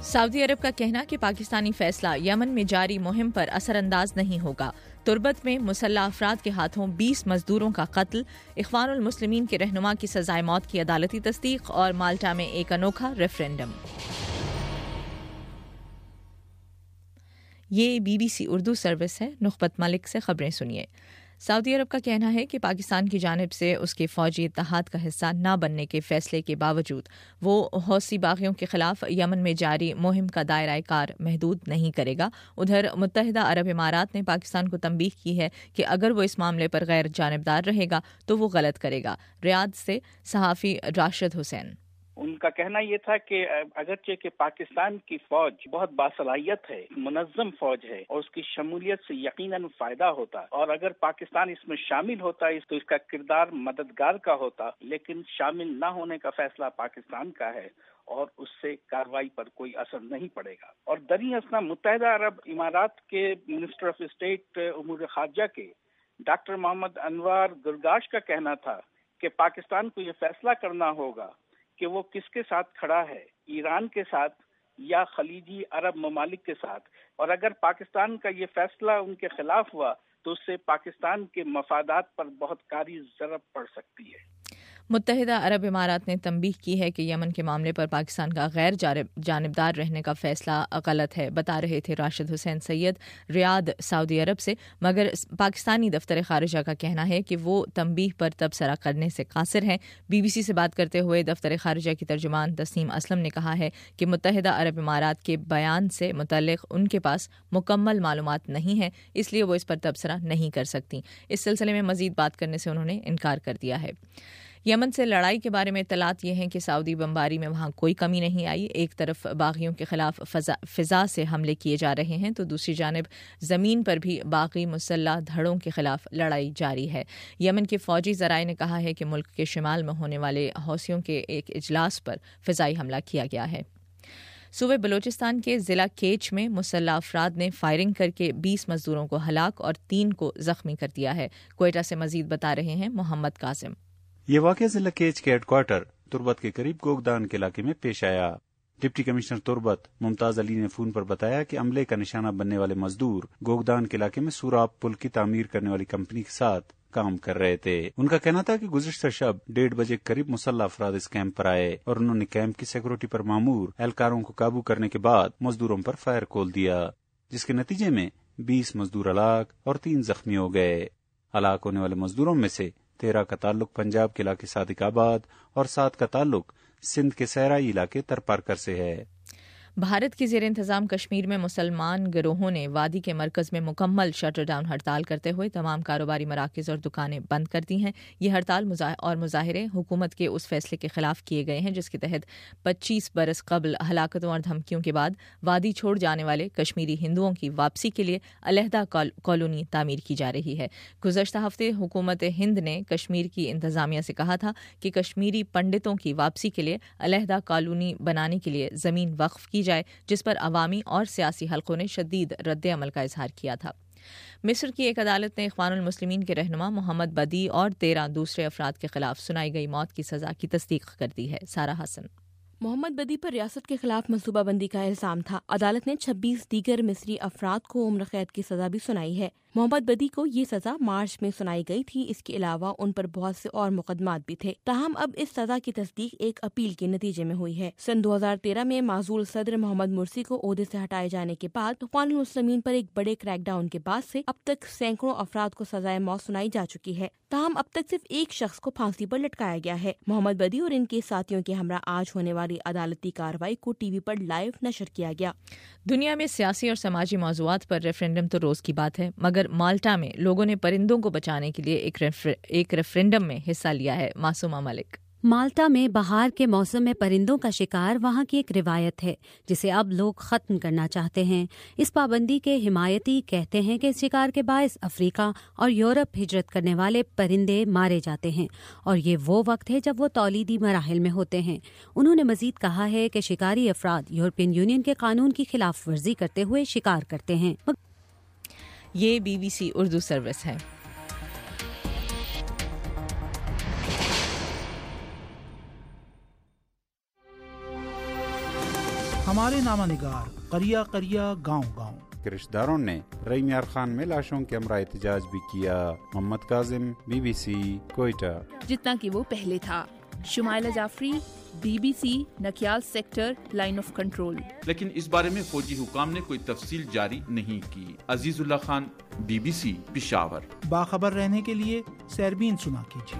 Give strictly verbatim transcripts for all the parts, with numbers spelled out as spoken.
سعودی عرب کا کہنا کہ پاکستانی فیصلہ یمن میں جاری مہم پر اثر انداز نہیں ہوگا۔ تربت میں مسلح افراد کے ہاتھوں بیس مزدوروں کا قتل، اخوان المسلمین کے رہنما کی سزائے موت کی عدالتی تصدیق، اور مالٹا میں ایک انوکھا ریفرینڈم۔ یہ B B C Urdu service ہے۔ نخبت ملک سے خبریں سنیے۔ سعودی عرب کا کہنا ہے کہ پاکستان کی جانب سے اس کے فوجی اتحاد کا حصہ نہ بننے کے فیصلے کے باوجود وہ حوثی باغیوں کے خلاف یمن میں جاری مہم کا دائرہ کار محدود نہیں کرے گا۔ ادھر متحدہ عرب امارات نے پاکستان کو تنبیہ کی ہے کہ اگر وہ اس معاملے پر غیر جانبدار رہے گا تو وہ غلط کرے گا۔ ریاض سے صحافی راشد حسین۔ ان کا کہنا یہ تھا کہ اگرچہ کہ پاکستان کی فوج بہت باصلاحیت ہے، منظم فوج ہے اور اس کی شمولیت سے یقیناً فائدہ ہوتا، اور اگر پاکستان اس میں شامل ہوتا تو اس کا کردار مددگار کا ہوتا، لیکن شامل نہ ہونے کا فیصلہ پاکستان کا ہے اور اس سے کارروائی پر کوئی اثر نہیں پڑے گا۔ اور دریں اثنا متحدہ عرب امارات کے منسٹر آف اسٹیٹ امور خارجہ کے ڈاکٹر محمد انوار گرگاش کا کہنا تھا کہ پاکستان کو یہ فیصلہ کرنا ہوگا کہ وہ کس کے ساتھ کھڑا ہے، ایران کے ساتھ یا خلیجی عرب ممالک کے ساتھ، اور اگر پاکستان کا یہ فیصلہ ان کے خلاف ہوا تو اس سے پاکستان کے مفادات پر بہت کاری ضرب پڑ سکتی ہے۔ متحدہ عرب امارات نے تنبیہ کی ہے کہ یمن کے معاملے پر پاکستان کا غیر جانبدار رہنے کا فیصلہ غلط ہے۔ بتا رہے تھے راشد حسین سید، ریاض، سعودی عرب سے، مگر پاکستانی دفتر خارجہ کا کہنا ہے کہ وہ تنبیہ پر تبصرہ کرنے سے قاصر ہیں۔ بی بی سی سے بات کرتے ہوئے دفتر خارجہ کی ترجمان تسنیم اسلم نے کہا ہے کہ متحدہ عرب امارات کے بیان سے متعلق ان کے پاس مکمل معلومات نہیں ہیں، اس لیے وہ اس پر تبصرہ نہیں کر سکتی۔ اس سلسلے میں مزید بات کرنے سے انہوں نے انکار کر دیا ہے۔ یمن سے لڑائی کے بارے میں اطلاعات یہ ہیں کہ سعودی بمباری میں وہاں کوئی کمی نہیں آئی۔ ایک طرف باغیوں کے خلاف فضا, فضا سے حملے کیے جا رہے ہیں تو دوسری جانب زمین پر بھی باغی مسلح دھڑوں کے خلاف لڑائی جاری ہے۔ یمن کے فوجی ذرائع نے کہا ہے کہ ملک کے شمال میں ہونے والے حوثیوں کے ایک اجلاس پر فضائی حملہ کیا گیا ہے۔ صوبے بلوچستان کے ضلع کیچ میں مسلح افراد نے فائرنگ کر کے بیس مزدوروں کو ہلاک اور تین کو زخمی کر دیا ہے۔ کوئٹہ سے مزید بتا رہے ہیں محمد قاسم۔ یہ واقعہ ضلع کیچ کے ہیڈ کوارٹر تربت کے قریب گوگدان کے علاقے میں پیش آیا۔ ڈپٹی کمشنر تربت ممتاز علی نے فون پر بتایا کہ عملے کا نشانہ بننے والے مزدور گوگدان کے علاقے میں سوراب پل کی تعمیر کرنے والی کمپنی کے ساتھ کام کر رہے تھے۔ ان کا کہنا تھا کہ گزشتہ شب ڈیڑھ بجے قریب مسلح افراد اس کیمپ پر آئے اور انہوں نے کیمپ کی سیکورٹی پر مامور اہلکاروں کو قابو کرنے کے بعد مزدوروں پر فائر کھول دیا، جس کے نتیجے میں بیس مزدور ہلاک اور تین زخمی ہو گئے۔ ہلاک ہونے والے مزدوروں میں سے تیرہ کا تعلق پنجاب کے علاقے صادق آباد اور سات کا تعلق سندھ کے صحرائی علاقے ترپارکر سے ہے۔ بھارت کی زیر انتظام کشمیر میں مسلمان گروہوں نے وادی کے مرکز میں مکمل شٹر ڈاؤن ہڑتال کرتے ہوئے تمام کاروباری مراکز اور دکانیں بند کر دی ہیں۔ یہ ہڑتال اور مظاہرے حکومت کے اس فیصلے کے خلاف کیے گئے ہیں جس کے تحت پچیس برس قبل ہلاکتوں اور دھمکیوں کے بعد وادی چھوڑ جانے والے کشمیری ہندوؤں کی واپسی کے لیے علیحدہ کالونی تعمیر کی جا رہی ہے۔ گزشتہ ہفتے حکومت ہند نے کشمیر کی انتظامیہ سے کہا تھا کہ کشمیری پنڈتوں کی واپسی کے لیے علیحدہ کالونی بنانے کے لیے زمین وقف کی جائے، جس پر عوامی اور سیاسی حلقوں نے شدید رد عمل کا اظہار کیا تھا۔ مصر کی ایک عدالت نے اخوان المسلمین کے رہنما محمد بدیع اور تیرہ دوسرے افراد کے خلاف سنائی گئی موت کی سزا کی تصدیق کر دی ہے۔ سارہ حسن۔ محمد بدیع پر ریاست کے خلاف منصوبہ بندی کا الزام تھا۔ عدالت نے چھبیس دیگر مصری افراد کو عمر قید کی سزا بھی سنائی ہے۔ محمد بدیع کو یہ سزا مارچ میں سنائی گئی تھی۔ اس کے علاوہ ان پر بہت سے اور مقدمات بھی تھے، تاہم اب اس سزا کی تصدیق ایک اپیل کے نتیجے میں ہوئی ہے۔ سن دو ہزار تیرہ میں معزول صدر محمد مرسی کو عہدے سے ہٹائے جانے کے بعد اخوان المسلمین پر ایک بڑے کریک ڈاؤن کے بعد سے اب تک سینکڑوں افراد کو سزائے موت سنائی جا چکی ہے، تاہم اب تک صرف ایک شخص کو پھانسی پر لٹکایا گیا ہے۔ محمد بدیع اور ان کے ساتھیوں کے ہمراہ آج ہونے والی عدالتی کارروائی کو ٹی وی پر لائیو نشر کیا گیا۔ دنیا میں سیاسی اور سماجی موضوعات پر ریفرینڈم تو روز کی بات ہے، مگر مالٹا میں لوگوں نے پرندوں کو بچانے کے لیے ایک ریفر... ایک ریفرینڈم میں حصہ لیا ہے۔ معصومہ ملک۔ مالٹا میں بہار کے موسم میں پرندوں کا شکار وہاں کی ایک روایت ہے جسے اب لوگ ختم کرنا چاہتے ہیں۔ اس پابندی کے حمایتی کہتے ہیں کہ اس شکار کے باعث افریقہ اور یورپ ہجرت کرنے والے پرندے مارے جاتے ہیں اور یہ وہ وقت ہے جب وہ تولیدی مراحل میں ہوتے ہیں۔ انہوں نے مزید کہا ہے کہ شکاری افراد یورپین یونین کے قانون کی خلاف ورزی کرتے ہوئے شکار کرتے ہیں۔ یہ B B C Urdu service ہے۔ ہمارے نامہ نگار قریہ قریہ گاؤں گاؤں کے رشتہ داروں نے رحیم یار خان میں لاشوں کے ہمراہ احتجاج بھی کیا. Muhammad Kazim, B B C, Quetta. جتنا کہ وہ پہلے تھا. Shumaila Jafri, B B C, Nakyal sector, line of control. لیکن اس بارے میں فوجی حکام نے کوئی تفصیل جاری نہیں کی. Aziz Ullah Khan, B B C, Peshawar. باخبر رہنے کے لیے سیربین سنا کیجیے.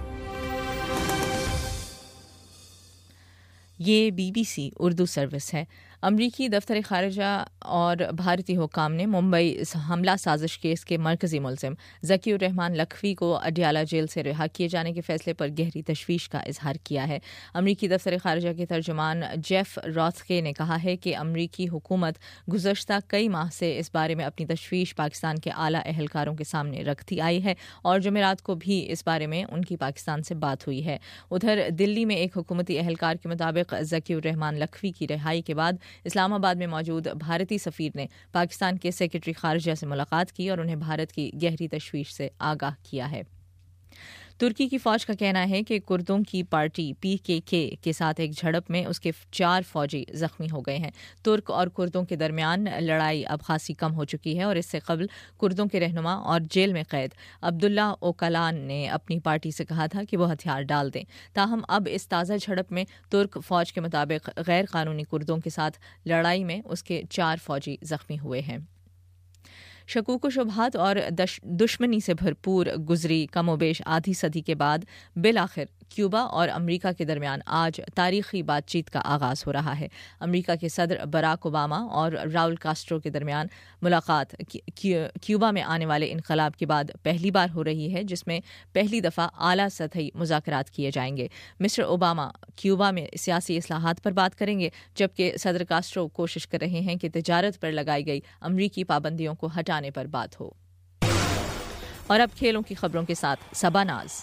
یہ B B C Urdu service ہے. امریکی دفتر خارجہ اور بھارتی حکام نے ممبئی حملہ سازش کیس کے مرکزی ملزم ذکی الرحمان لکھوی کو اڈیالہ جیل سے رہا کیے جانے کے فیصلے پر گہری تشویش کا اظہار کیا ہے. امریکی دفتر خارجہ کے ترجمان جیف راتھکے نے کہا ہے کہ امریکی حکومت گزشتہ کئی ماہ سے اس بارے میں اپنی تشویش پاکستان کے اعلیٰ اہلکاروں کے سامنے رکھتی آئی ہے اور جمعرات کو بھی اس بارے میں ان کی پاکستان سے بات ہوئی ہے. ادھر دلی میں ایک حکومتی اہلکار کے مطابق ذکی الرحمان لکھوی کی رہائی کے بعد اسلام آباد میں موجود بھارتی سفیر نے پاکستان کے سیکرٹری خارجہ سے ملاقات کی اور انہیں بھارت کی گہری تشویش سے آگاہ کیا ہے. ترکی کی فوج کا کہنا ہے کہ کردوں کی پارٹی پی کے کے کے ساتھ ایک جھڑپ میں اس کے چار فوجی زخمی ہو گئے ہیں. ترک اور کردوں کے درمیان لڑائی اب خاصی کم ہو چکی ہے اور اس سے قبل کردوں کے رہنما اور جیل میں قید عبداللہ اوکالان نے اپنی پارٹی سے کہا تھا کہ وہ ہتھیار ڈال دیں. تاہم اب اس تازہ جھڑپ میں ترک فوج کے مطابق غیر قانونی کردوں کے ساتھ لڑائی میں اس کے چار فوجی زخمی ہوئے ہیں. شکوک و شبہات اور دشمنی سے بھرپور گزری کم و بیش آدھی صدی کے بعد بالآخر کیوبا اور امریکہ کے درمیان آج تاریخی بات چیت کا آغاز ہو رہا ہے. امریکہ کے صدر براک اوباما اور راؤل کاسٹرو کے درمیان ملاقات کیوبا میں آنے والے انقلاب کے بعد پہلی بار ہو رہی ہے جس میں پہلی دفعہ اعلیٰ سطحی مذاکرات کیے جائیں گے. مسٹر اوباما کیوبا میں سیاسی اصلاحات پر بات کریں گے جبکہ صدر کاسٹرو کوشش کر رہے ہیں کہ تجارت پر لگائی گئی امریکی پابندیوں کو ہٹانے پر بات ہو. اور اب کھیلوں کی خبروں کے ساتھ صبا ناز.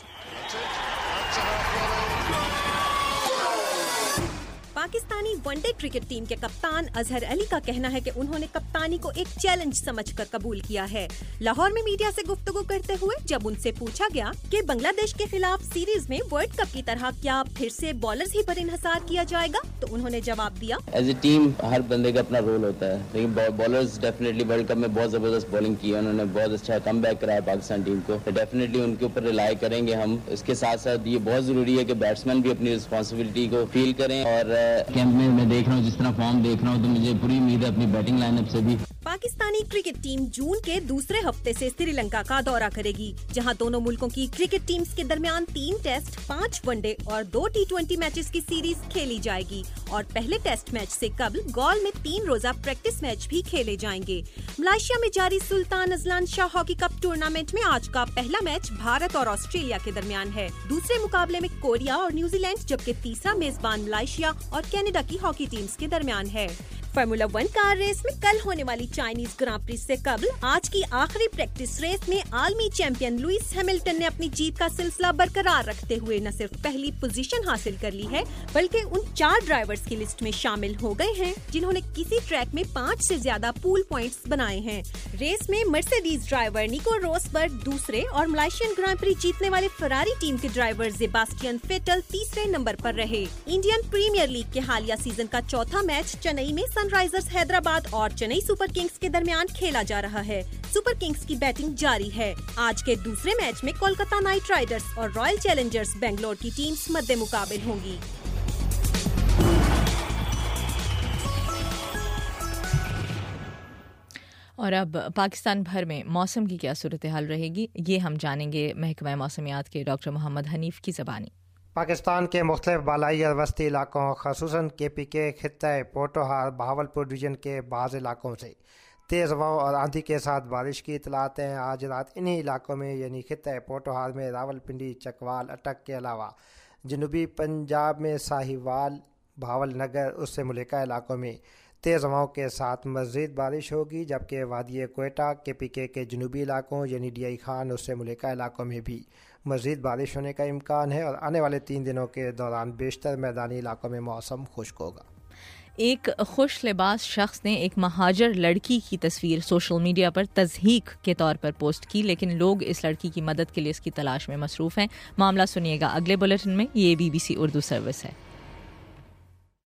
پاکستانی ون ڈے کرکٹ ٹیم کے کپتان اظہر علی کا کہنا ہے کہ انہوں نے کپتانی کو ایک چیلنج سمجھ کر قبول کیا ہے. لاہور میں میڈیا سے گفتگو کرتے ہوئے جب ان سے پوچھا گیا کہ بنگلہ دیش کے خلاف سیریز میں ورلڈ کپ کی طرح کیا پھر سے بالرز ہی پر انحصار کیا جائے گا تو انہوں نے جواب دیا، ایز اے ٹیم ہر بندے کا اپنا رول ہوتا ہے، لیکن بالرز ڈیفینیٹلی ورلڈ کپ میں بہت زبردست بالنگ کی ہے، انہوں نے بہت اچھا کم بیک کرایا پاکستان ٹیم کو. ڈیفینیٹلی ان کے اوپر ریلائی کریں گے ہم. اس کے ساتھ ساتھ یہ بہت ضروری ہے کہ بیٹسمین بھی اپنی رسپانسبلٹی کو فیل کریں. اور کیمپ میں میں دیکھ رہا ہوں جس طرح فارم دیکھ رہا ہوں تو مجھے پوری امید ہے اپنی بیٹنگ لائن اپ سے بھی. پاکستانی کرکٹ ٹیم جون کے دوسرے ہفتے سے سری لنکا کا دورہ کرے گی جہاں دونوں ملکوں کی کرکٹ ٹیمز کے درمیان تین ٹیسٹ، پانچ ون ڈے اور دو ٹی ٹوینٹی میچز کی سیریز کھیلی جائے گی اور پہلے ٹیسٹ میچ سے قبل گول میں تین روزہ پریکٹس میچ بھی کھیلے جائیں گے. ملائیشیا میں جاری Sultan Azlan Shah hockey cup tournament میں آج کا پہلا میچ بھارت اور آسٹریلیا کے درمیان ہے. دوسرے مقابلے میں کوریا اور نیوزی لینڈ جبکہ تیسرا میزبان ملائیشیا اور کینیڈا کی ہاکی ٹیمز کے درمیان ہے. فارمولا ون کار ریس میں کل ہونے والی چائنیز گراں پری سے قبل آج کی آخری پریکٹس ریس میں عالمی چیمپئن لوئس ہیملٹن نے اپنی جیت کا سلسلہ برقرار رکھتے ہوئے نہ صرف پہلی پوزیشن حاصل کر لی ہے بلکہ ان چار ڈرائیورز کی لسٹ میں شامل ہو گئے ہیں جنہوں نے کسی ٹریک میں پانچ سے زیادہ پول پوائنٹس بنائے ہیں. ریس میں مرسیڈیز ڈرائیور نیکو روسبرگ دوسرے اور ملائیشین گراں پری جیتنے والے فراری ٹیم کے ڈرائیور سیباسٹین فیٹل تیسرے نمبر پر رہے. انڈین پریمیئر لیگ کے حالیہ سیزن کا چوتھا میچ چنئی میں سن رائزرز حیدرآباد اور چنئی سپر کنگز کے درمیان کھیلا جا رہا ہے. سپر کنگز کی بیٹنگ جاری ہے. آج کے دوسرے میچ میں کولکتہ نائٹ رائڈرز اور رائل چیلنجرز بنگلور کی ٹیمز مد مقابل ہوں گی. اور اب پاکستان بھر میں موسم کی کیا صورتحال رہے گی یہ ہم جانیں گے محکمہ موسمیات کے ڈاکٹر محمد حنیف کی زبانی. پاکستان کے مختلف بالائی اور وسطی علاقوں خصوصاً کے پی کے خطۂ پوٹوہار بہاولپور ڈویژن کے بعض علاقوں سے تیز ہواؤں اور آندھی کے ساتھ بارش کی اطلاعات ہیں. آج رات انہی علاقوں میں یعنی خطۂ پوٹوہار میں راول پنڈی، چکوال، اٹک کے علاوہ جنوبی پنجاب میں ساہیوال، بھاول نگر، اس سے ملکہ علاقوں میں تیز ہواؤں کے ساتھ مزید بارش ہوگی، جبکہ وادی کوئٹہ کے پی کے کے جنوبی علاقوں یعنی ڈی آئی خان، اس سے ملکہ علاقوں میں بھی مزید بارش ہونے کا امکان ہے. اور آنے والے تین دنوں کے دوران بیشتر میدانی علاقوں میں موسم خشک ہوگا. ایک خوش لباس شخص نے ایک مہاجر لڑکی کی تصویر سوشل میڈیا پر تضحیک کے طور پر پوسٹ کی، لیکن لوگ اس لڑکی کی مدد کے لیے اس کی تلاش میں مصروف ہیں. معاملہ سنیے گا اگلے بلیٹن میں. یہ B B C Urdu service ہے.